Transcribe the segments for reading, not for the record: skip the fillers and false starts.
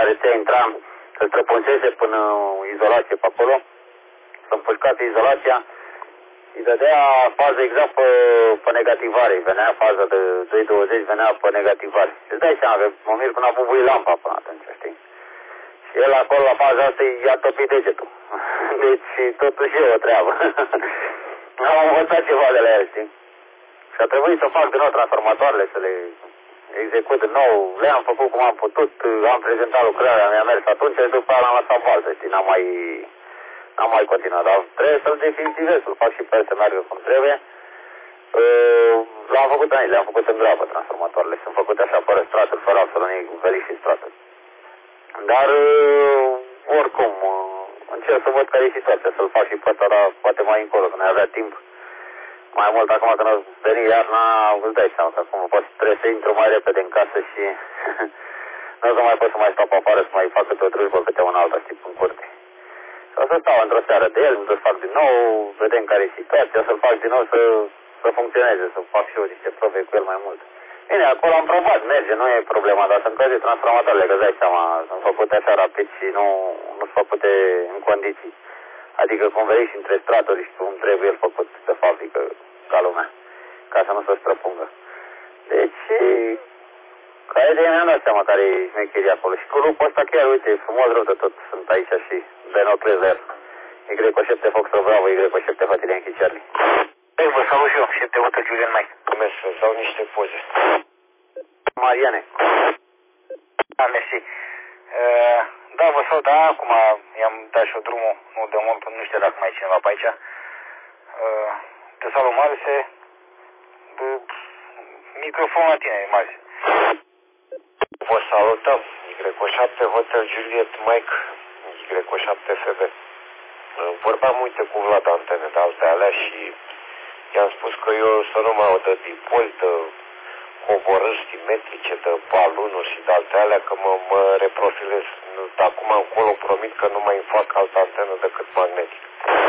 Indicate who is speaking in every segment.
Speaker 1: rețea intra, îl străpunsese până izolație pe acolo, să împușcase izolația, îi dădea fază exact pe negativare, venea faza de 220, venea pe negativare. Îți dai seama că mă mir până a bubuit lampa până atunci, știi? Și el acolo la faza asta i-a topit degetul. Deci totuși e o treabă. Am învățat ceva de la el, știi? Și a trebuit să fac din nou transformatoarele, să le execut din nou. Le-am făcut cum am putut, am prezentat lucrarea, mi-a mers atunci și după aia l-am lăsat baltă, știi? N-am mai continuat, dar trebuie să-l definitivez, să-l fac și pe el să meargă cum trebuie. L-am făcut aici, le-am făcut în grabă transformatoarele, sunt făcute așa fără straturi, fără absolut veliș și straturi. Dar oricum, încerc să văd care e situația, să-l fac și pe ăsta, dar poate mai încolo, când ai avea timp. Mai mult acum când o veni iarna, îți dai seama că acum trebuie să intru mai repede în casă și nu o să mai pot să mai stau pe afară să mai fac câte o drujbă câte una alta, știi, în curte. O să stau într-o seară de el, să fac din nou, vedem care e situația, să-l fac din nou să funcționeze, să fac și eu niște probe cu el mai mult. Bine, acolo am probat, merge, nu e problema, dar sunt căzii transformatoarele, că îți dai seama, sunt făcute așa rapid și nu sunt făcute în condiții. Adică cum vei și între straturi și cum trebuie el făcut de fabrică, ca lumea, ca să nu se străpungă. Deci, ca idee mi-am dat seama care e șmecheria acolo. Și cu lupul ăsta chiar, uite, e frumos rău de tot, sunt aici și Benoclezer. Y7 Foxtrot Bravo, Y7 Hotel Yankee Charlie.
Speaker 2: Ei, vă salut și eu, 7 Hotel Julian Mike. Mulțumesc, să dau niște poze.
Speaker 1: Mariane.
Speaker 2: Da, mersi. Da, vă salut, da, acum i-am dat și-o drumul, nu de mult, nu știu dacă mai e cineva pe aici. Te salut, Marise. Microfon la tine, Marise.
Speaker 3: Vă salutăm, Y7 Hotel Juliet Mike, Y7 FB. Vorbeam multe cu Vlad antene de alte alea și i-am spus că eu să nu mai aud de dipol, de coborâri simetrice, de balunuri și de alte alea, că mă reprofilez. De acum încolo promit că nu mai fac altă antenă decât magnetic.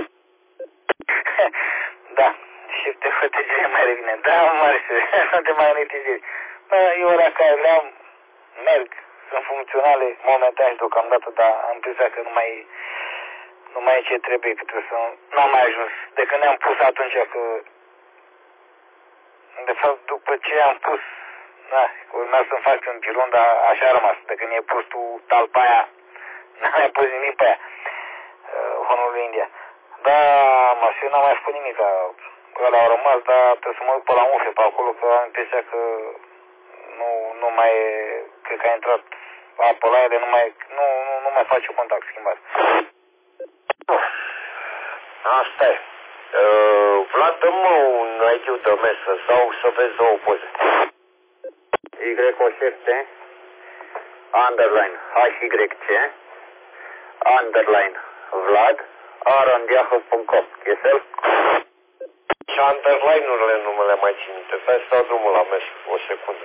Speaker 2: Da, și te fătăgire mai revine. Da, Marise, nu te magnetizezi. Eu ora care le-am, merg, sunt funcționale momentan și deocamdată, dar am impresia că nu mai e ce trebuie, că trebuie să... N-am mai ajuns. De când ne-am pus atunci că... De fapt, după ce am pus... Da, urmează să-mi fac un pilon, dar așa a rămas. De când e pus tu talpa aia, n-am mai pus nimic pe aia. Honul lui India. Da, eu n-am mai făcut nimic. Ăla au rămas, dar trebuie să mă duc pe la mufe pe acolo, că am impresia că nu mai e... Cred că a intrat apă la ele, nu mai face contact schimbat.
Speaker 3: Asta e. Vlad, dă-mă un IQ de mesă sau să vezi două poze.
Speaker 1: Y7 underline HYC underline Vlad arondiahu.com. Chesel?
Speaker 3: Și underline-urile nu mă le mai țin minte. Stai să dau drumul la mesă, o secundă.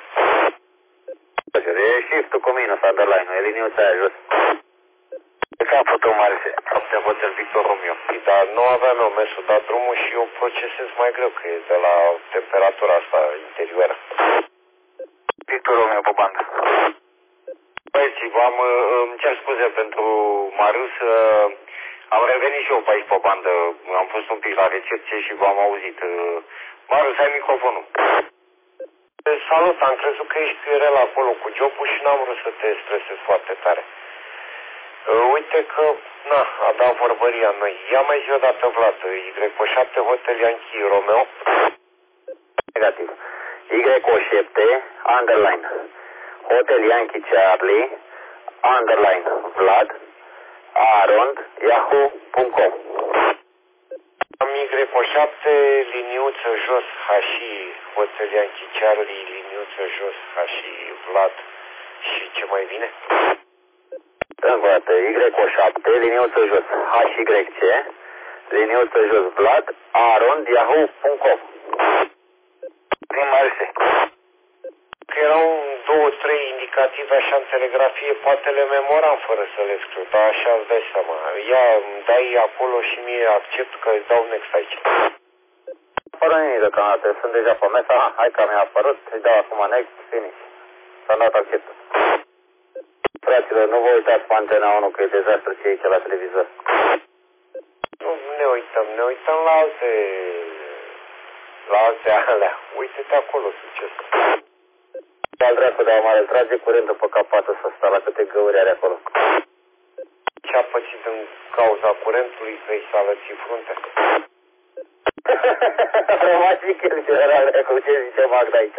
Speaker 1: E shift-ul cu minus underline-ul, e liniuța aia jos.
Speaker 2: De capul tău, Marise.
Speaker 3: Te Hotel Victor Romeo. Dar nu aveam eu mesul, dar drumul și eu procesez mai greu, că e de la temperatura asta interioară.
Speaker 2: Victor Romeo pe bandă.
Speaker 3: Băieți, îmi cer scuze pentru Marius, am revenit și eu pe aici pe bandă, am fost un pic la recepție și v-am auzit. Marius, ai microfonul. Salut, am crezut că ești PRL acolo cu jobul și n-am vrut să te stresez foarte tare. Uite că, a dat vorbăria noi. Ia mai zi odată, Vlad, Y7 Hotel Yankee Romeo.
Speaker 1: Negativ. Y7 underline Hotel Yankee Charlie underline Vlad arond yahoo.com.
Speaker 3: Am Y7 liniuță jos Hași Hotel Yankee Charlie liniuță jos Hași Vlad și ce mai vine?
Speaker 1: Încă o dată, Y7, liniuță jos, HYC, liniuță jos, Vlad, arond, yahoo.com.
Speaker 2: Prin Marise.
Speaker 3: Că erau 2-3 indicative așa în telegrafie, poate le memoram fără să le scriu, dar așa îți dai seama. Ia, îmi dai acolo și mie accept că îți dau next aici.
Speaker 1: Fără nimic deocamdată, sunt deja pe mesa, hai că mi-a apărut, îi dau acum next, finish. S-a dat acceptul. Fraților, nu vă uitați pe Antena 1 că e dezastru ce e aici la televizor.
Speaker 4: Nu ne uităm la alte alea. Uite-te acolo, succes.
Speaker 1: Al dracu de mare, îl trage curentul pe capată să stă la câte găuri are acolo.
Speaker 4: Ce-a pățit în cauza curentului că i s-a lățit fruntea?
Speaker 1: Rămas și el general, cum ce zice Magda aici.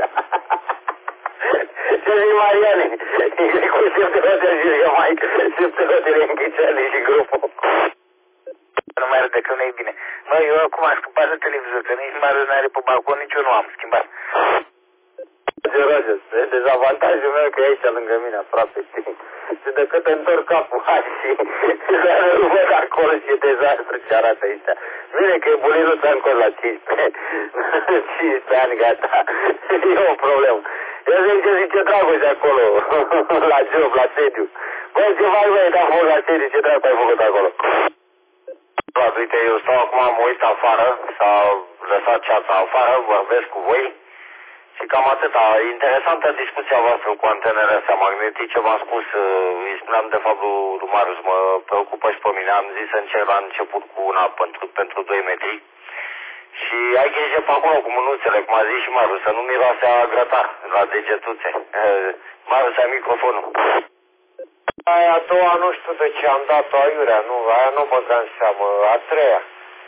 Speaker 1: Ce zic Mariane? E cu șef de hotel și zice mai șef de hotel Închiceali și grupul.
Speaker 2: Nu mai arăt că nu-i bine. Mă, eu acum am schimbat de televizor, că nici Marius n-are pe balcon, nici eu nu am schimbat.
Speaker 1: Roger, dezavantajul meu că e aici lângă mine aproape, știi? Și de cât întorc capul, hai și nu văd acolo și dezastru ce arată aici. Bine că e bulinuța încolo la 15, 15 ani, gata, e o problemă. Eu zic ce zice Dragoș acolo, la job, la sediu. Băi, ce mai băi, da fost la sediu, ce dracu ai făcut acolo?
Speaker 3: Uite, eu stau acum, mă uit afară, s-a lăsat ceața afară, vorbesc cu voi. Și cam atâta. Interesantă discuția voastră cu antenele astea magnetice. V-am spus, îi spuneam de fapt lui Marius, mă preocupă și pe mine. Am zis să încerc la început cu una pentru 2 metri. Și ai grijă pe acolo cu mânuțele, cum a zis și Marius, să nu miroase a grătar la degetuțe. Marius, ai microfonul.
Speaker 4: Aia a doua nu știu de ce am dat-o aiurea, nu, aia nu băga în seamă, a treia.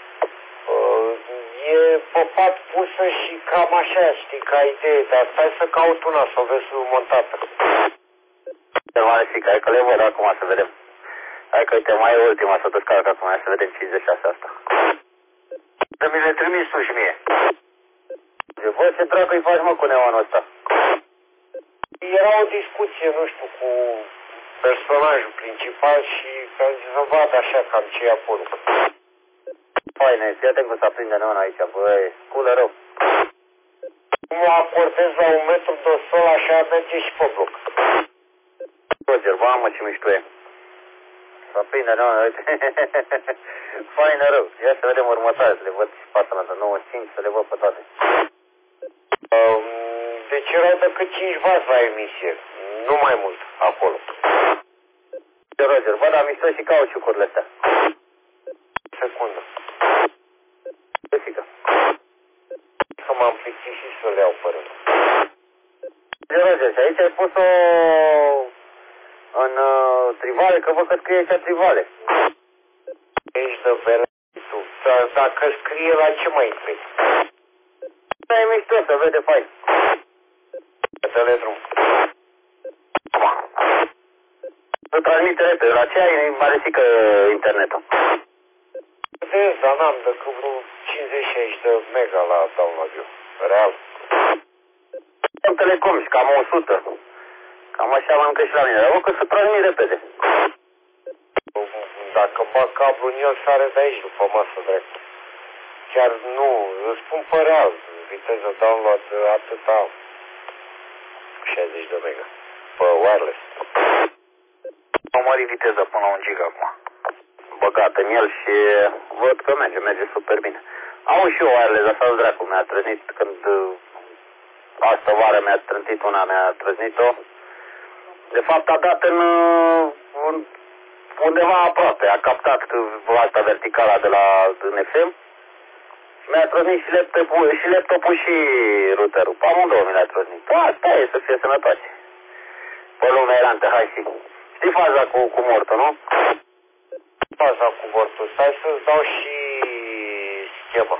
Speaker 4: E pe pat pusă și cam așa, știi, ca idee, dar stai să caut una, să o vezi montată.
Speaker 1: Să mă zic, hai că le văd acum să vedem. Hai că uite, mai e ultima să descarc acum, să vedem 56 asta.
Speaker 3: Să mi le trimis tu și mie.
Speaker 1: Bă, ce dracu îi faci mă cu neonul ăsta?
Speaker 4: Era o discuție, nu știu, cu personajul principal și că să vad așa cam ce e acolo.
Speaker 1: Faine, fii atent cum se aprinde neon aici, băi, sculă rău.
Speaker 4: Cum o acordez la 1 metru de sol, așa merge și pe bloc.
Speaker 1: Roger, mamă ce mișto e. Se aprinde neon, uite. Faine rău. Ia să vedem următoare, să le văd și pasă la 95, să le văd pe toate.
Speaker 4: Deci erau decât 5W la emisie, nu mai mult, acolo.
Speaker 1: Roger, bă, dar mișto și cauciucurile astea.
Speaker 4: Secundă.
Speaker 1: Păsică.
Speaker 4: Că m-am plictisit să le iau pe rând.
Speaker 1: Roger, și aici ai pus-o în trivale, că văd că scrie aici trivale.
Speaker 4: Ești de verde tu, dar dacă scrie la ce mai trebuie?
Speaker 1: Da, e mișto, să vede fain.
Speaker 4: Dă-le drum.
Speaker 1: Să transmite repede, la ce ai maresică internetul?
Speaker 4: Vezi, dar n-am decât vreo 50-60 de mega la download eu, real.
Speaker 1: Am Telecom și cam 100. Cam așa mănâncă și la mine, dar văd că se transmit repede.
Speaker 4: Dacă bag cablu în el, sare de aici după masă drept. Chiar nu, îți spun pe real, viteză download atâta 60 de mega, pe wireless.
Speaker 1: Am mărit viteza până la 1 giga acum. Băgat în el și văd că merge super bine. Am și eu wireless, asta dracu, mi-a trăznit când astă vară mi-a trântit una, mi-a trăznit-o. De fapt a dat în undeva aproape, a captat asta verticala de la FM. Mi-a trăznit și laptopul și routerul. Pe amândouă mi le-a trăznit. Asta e, să fie sănătoase. Pe lumea erantă, hai și. Știi faza cu mortul, nu?
Speaker 4: Faza cu mortul, stai să-ți dau și schema.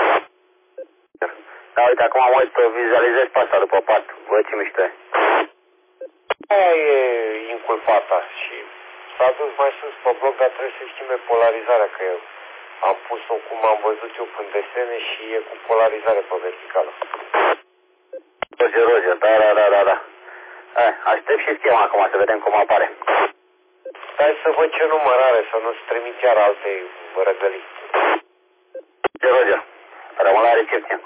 Speaker 1: Da, uite, acum am uit să vizualizez pe asta după pat. Bă, ce mișto e.
Speaker 4: Aia e inculpata și s-a dus mai sus pe bloc, dar trebuie să schimbe polarizarea, că eu am pus-o cum am văzut eu în desene și e cu polarizare pe verticală.
Speaker 1: Roger, da. Aștept și schema acum să vedem cum apare.
Speaker 4: Stai să văd ce număr are, să nu-ți trimit iar alte răgălii.
Speaker 1: Roger, rămân la recepție.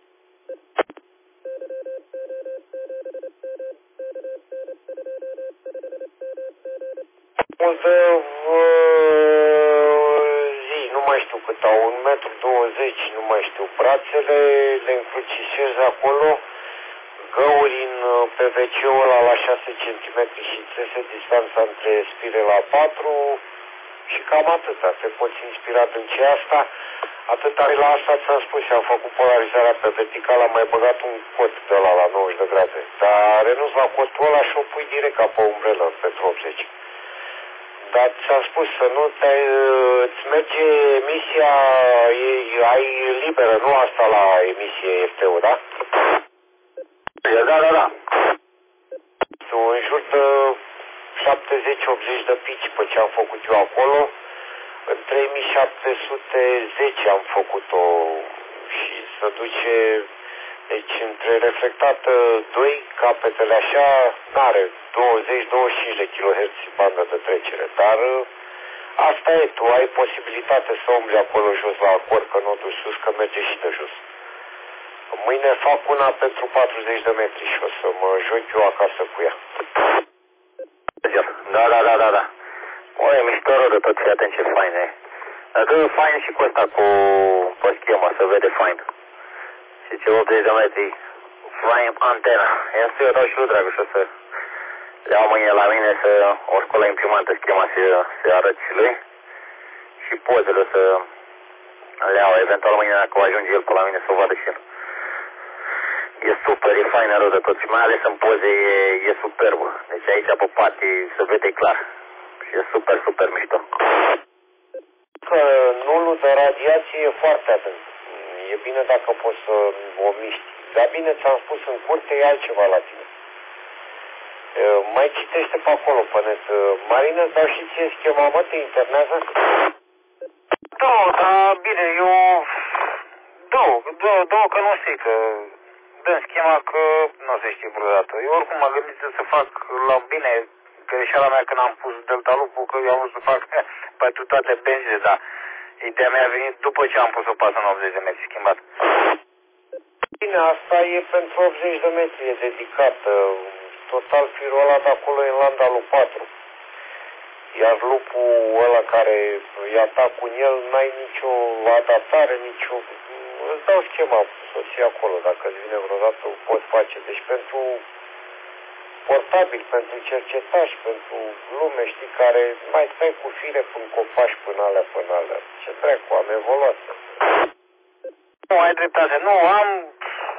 Speaker 4: Multă zi, nu mai știu cât au, 1,20 m, nu mai știu, brațele le încrucișez acolo, găuri în PVC-ul ăla la 6 cm și țese distanța între spire la 4 și cam atâta. Te poți inspira din ce asta. Atâta la asta ți-am spus și am făcut polarizarea pe verticală, am mai băgat un cot de ăla la 90 de grade. Dar renunț la cotul ăla și o pui direct ca pe umbrelă pentru 80. Dar ți-am spus să nu îți merge emisia, ai liberă, nu asta la emisie FTU, da?
Speaker 1: Da.
Speaker 4: În jur de 70-80 de pici pe ce am făcut eu acolo. În 3710 am făcut-o și se duce, deci între reflectată 2, capetele așa, n-are 20-25 de kHz bandă de trecere, dar asta e, tu ai posibilitate să umbli acolo jos la acord, că nu duci sus, că merge și de jos. Mâine fac una pentru 40 de metri și o să mă joc eu acasă cu ea.
Speaker 1: Da. O, e mișto rău de tot, fii atent ce fain e. Dacă e fain și cu ăsta, cu schema, se vede fain. Și ce 80 de metri, fain antena. Ia să eu dau și lui Dragoș să le iau mâine la mine să o scol la imprimantă schema să arăt și lui. Și pozele să le iau, eventual mâine dacă ajunge el pe la mine să o vadă și el. E super, e faină rău de tot și mai ales în poze e superbă. Deci aici pe pati se vede clar. Și e super mișto.
Speaker 4: Că nulul de radiație e foarte adânc. E bine dacă poți să o miști. Dar bine, ți-am spus, în curte e altceva la tine. Mai citește pe acolo, pe net. Marina, îți dau și ție schema, mă, te internează?
Speaker 2: Da, bine, eu... Două că nu știu, că dăm schema că nu se știe vreodată. Eu oricum m-am gândit să fac la bine greșeala mea când am pus delta lupul, că eu am vrut să fac pentru toate benzile, dar ideea mea a venit după ce am pus-o pasă în 80 de metri schimbat.
Speaker 4: Bine, asta e pentru 80 de metri, e dedicată. Total firul ăla de acolo e în landa lui 4. Iar lupul ăla care îi atac cu el, n-ai nicio adaptare, nicio... Îți dau schema să o ții acolo, dacă îți vine vreodată, o poți face. Deci pentru portabil, pentru cercetași, pentru lume, știi, care mai stai cu fire până copaci până alea. Ce treacu, am evoluat.
Speaker 2: Nu, ai dreptate, nu, am...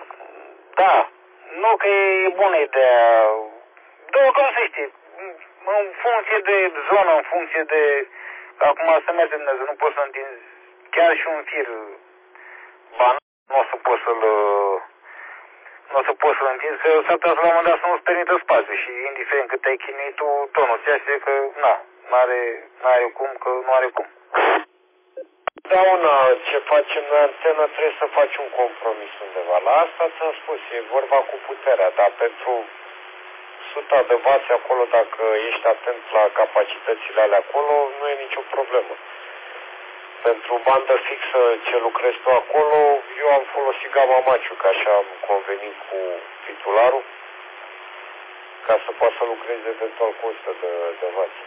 Speaker 2: Da, nu că e bună ideea. Două că nu se știe. În funcție de zonă, în funcție de... Acum să merge Dumnezeu, nu poți să întinzi chiar și un fir banal, nu o să poți să-l... Nu o să poți să-l întinzi, că s-ar putea să la un moment dat să nu-ți permită spațiu și indiferent cât ai chinuit tu, tot nu-ți iasă, că n-are cum, că nu are cum.
Speaker 4: Totdeauna ce facem noi antenă trebuie să faci un compromis undeva. La asta ți-am spus, e vorba cu puterea, dar pentru 100 de vați acolo, dacă ești atent la capacitățile alea acolo, nu e nicio problemă. Pentru bandă fixă ce lucrezi tu acolo, eu am folosit Gamma Maciu, că așa am convenit cu titularul, ca să poată să lucreze eventual cu 100 de vați.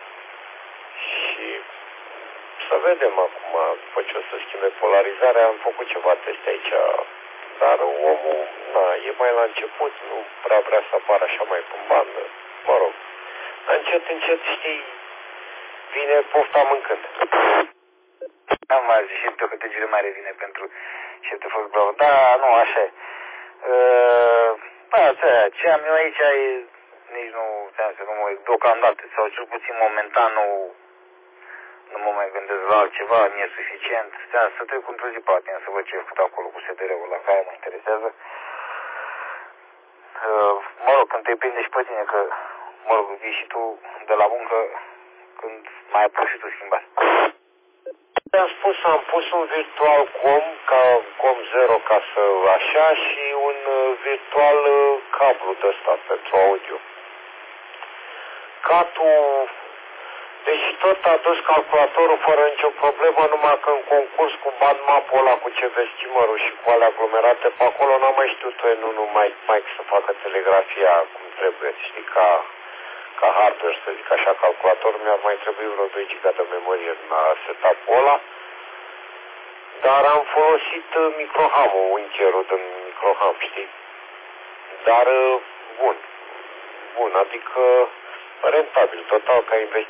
Speaker 4: Și să vedem acum, după ce o să schimbe polarizarea, am făcut ceva teste aici, dar omul, e mai la început, nu prea vrea să apară așa mai pe bandă, mă rog. Încet, știi, vine pofta mâncând.
Speaker 2: Am mai zis și tu câte gire mai revine pentru și te fost bravo. Da, nu, așa e. Da, ce am eu aici e, nici nu, deocamdată, sau cel puțin momentan nu mă mai gândesc la altceva, mi-e suficient. Să trec într-o zi pe altă, să văd ce e făcut acolo cu SDR-ul la care mă interesează. Mă rog, când te prinde și pe tine, că, mă rog, vii și tu de la muncă când mai ai pus și tu schimbat.
Speaker 4: Am spus, am pus un virtual com 0 ca să așa și un virtual cablu de ăsta pentru audio. Catul, deși tot a dus calculatorul fără nicio problemă, numai că în concurs cu bandmap-ul ăla cu CV-stimmerul și cu alea aglomerate pe acolo n-am mai știut nu mai să facă telegrafia cum trebuie, știi, ca hardware, să zic așa, calculatorul mi-ar mai trebui vreo 2 GB de memorie în setup-ul ăla, dar am folosit microham-ul, încherul din microham, știi? Dar bun, adică rentabil, total ca investiție.